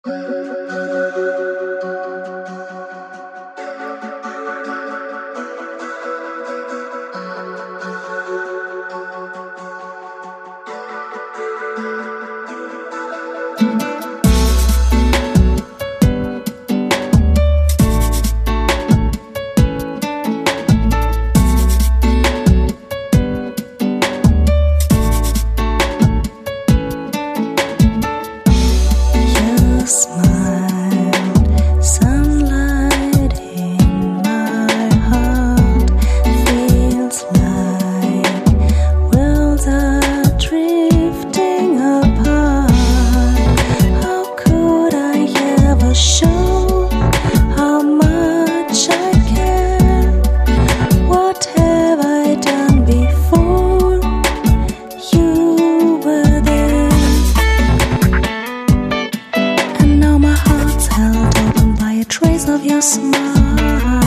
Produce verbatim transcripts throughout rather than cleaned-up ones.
Of your smile,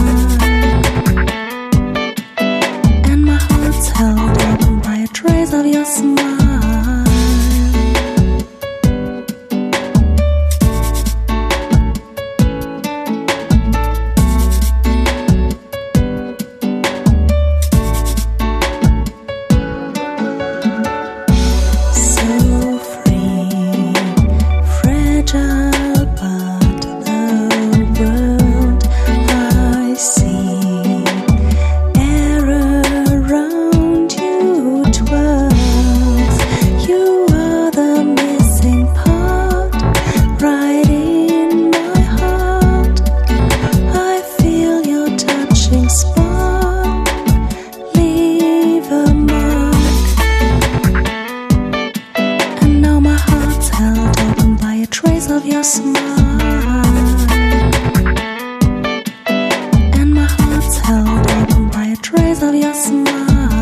and my heart's held open by a trace of your smile. So free, fragile, but the world I see, air around you twirls. You are the missing part, right in my heart. I feel your touching spark, leave a mark. And now my heart's held open by a trace of your smile, and my heart's held open by a trace of your smile.